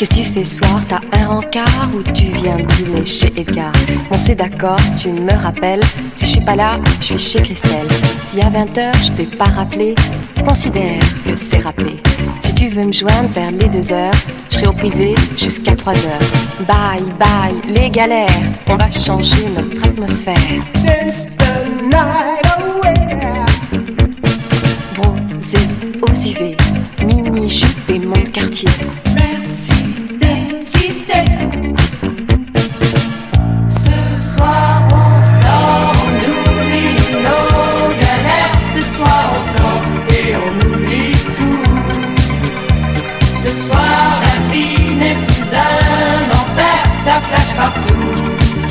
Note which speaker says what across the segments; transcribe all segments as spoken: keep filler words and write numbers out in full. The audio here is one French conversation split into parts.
Speaker 1: Qu'est-ce que tu fais ce soir? T'as un rencard ou tu viens dîner chez Edgar? On s'est d'accord, tu me rappelles. Si je suis pas là, je suis chez Christelle. Si à vingt heures je t'ai pas rappelé, considère que c'est rappelé. Si tu veux me joindre vers les deux heures, je serai au privé jusqu'à trois heures. Bye bye les galères, on va changer notre atmosphère.
Speaker 2: Dance the night away.
Speaker 1: Bronzé aux U V, mini-jupe et mon quartier.
Speaker 2: Merci d'insister. Ce soir on sort, on oublie nos galères. Ce soir on sort et on oublie tout. Ce soir la vie n'est plus un enfer, ça flash partout.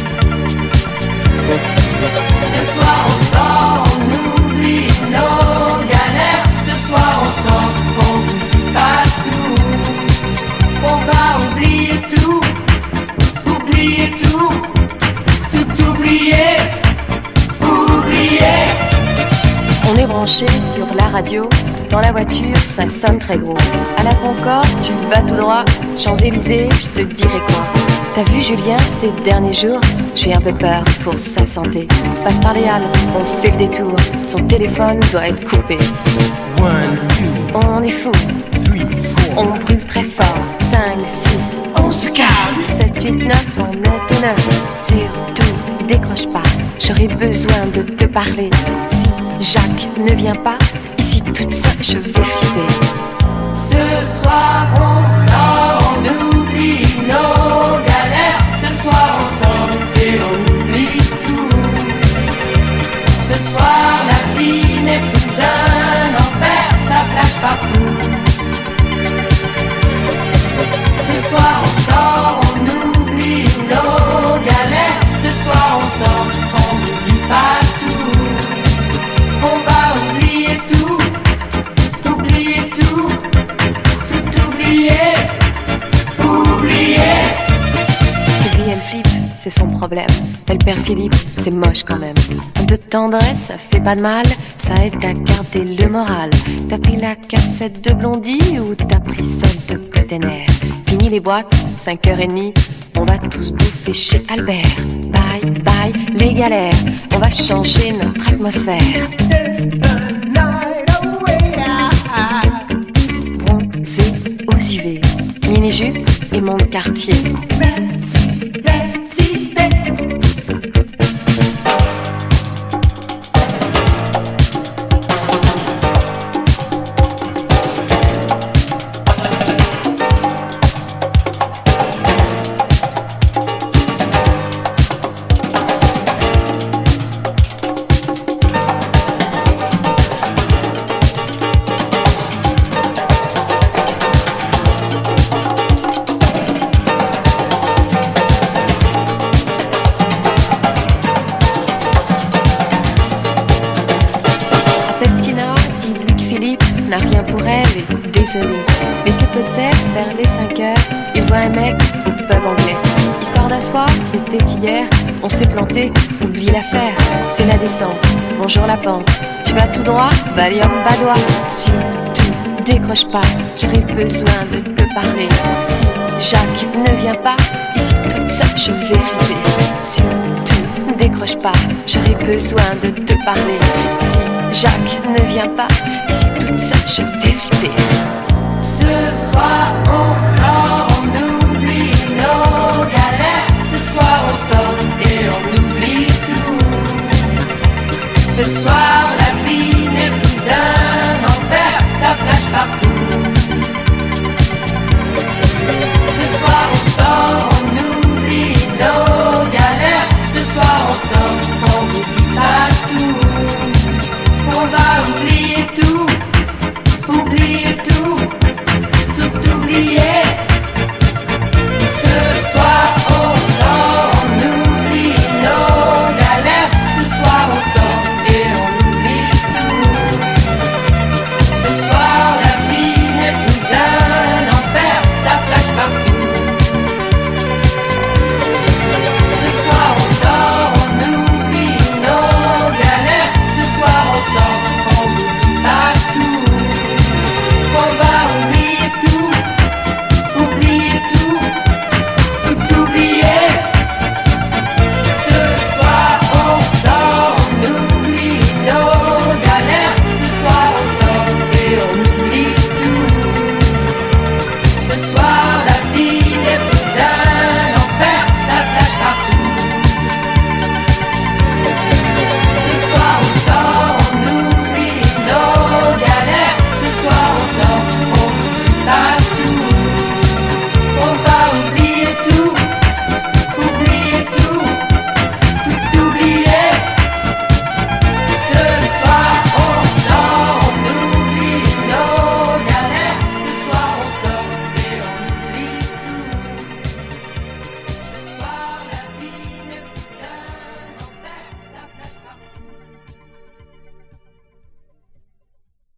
Speaker 2: Ce soir on sort, on oublie nos galères. Ce soir on sort, on oublie pas tout. On va oublier tout, oublier tout, tout oublier, oublier.
Speaker 1: On est branché sur la radio, dans la voiture ça sonne très gros. À la Concorde tu vas tout droit, Champs-Élysées je te dirai quoi. T'as vu Julien ces derniers jours? J'ai un peu peur pour sa santé. Passe par les halles, on fait le détour, son téléphone doit être coupé.
Speaker 3: One, two,
Speaker 1: On est fou,
Speaker 3: three, four.
Speaker 1: on brûle très fort. Cinq, six,
Speaker 2: On se calme.
Speaker 1: sept, huit, neuf, on est tout neuf. Surtout, décroche pas, j'aurai besoin de te parler. Si Jacques ne vient pas, ici toute seule je vais flipper.
Speaker 2: Ce soir on sort, on oublie nos galères. Ce soir on sort et on oublie tout. Ce soir la vie n'est plus un enfer, ça flash partout. Ce soir on sort, on oublie nos galères. Ce soir on sort, on n'oublie pas tout. On va oublier tout, oublier tout, tout oublier, oublier.
Speaker 1: Sylvie elle flippe, c'est son problème. Elle perd Philippe, c'est moche quand même. Un peu de tendresse, ça fait pas de mal, ça aide à garder le moral. T'as pris la cassette de Blondie ou t'as pris celle de Cotener? Fini les boîtes, cinq heures trente, on va tous bouffer chez Albert. Bye bye les galères, on va changer notre atmosphère.
Speaker 2: Dance the night away.
Speaker 1: Bronzé aux U V, mini-jupe et mon quartier.
Speaker 2: Merci d'insister.
Speaker 1: N'a rien pour elle et désolé, mais que peut-être vers les cinq heures il voit un mec au pub anglais. Histoire d'un soir, c'était hier, on s'est planté, oublie l'affaire, c'est la descente, bonjour la pente. Tu vas tout droit, Valium Badois. Surtout, décroche pas, j'aurai besoin de te parler. Si Jacques ne vient pas, ici toute seule je vais flipper. Surtout, décroche pas, j'aurai besoin de te parler. Si Jacques ne vient pas, ici toute seule je vais flipper.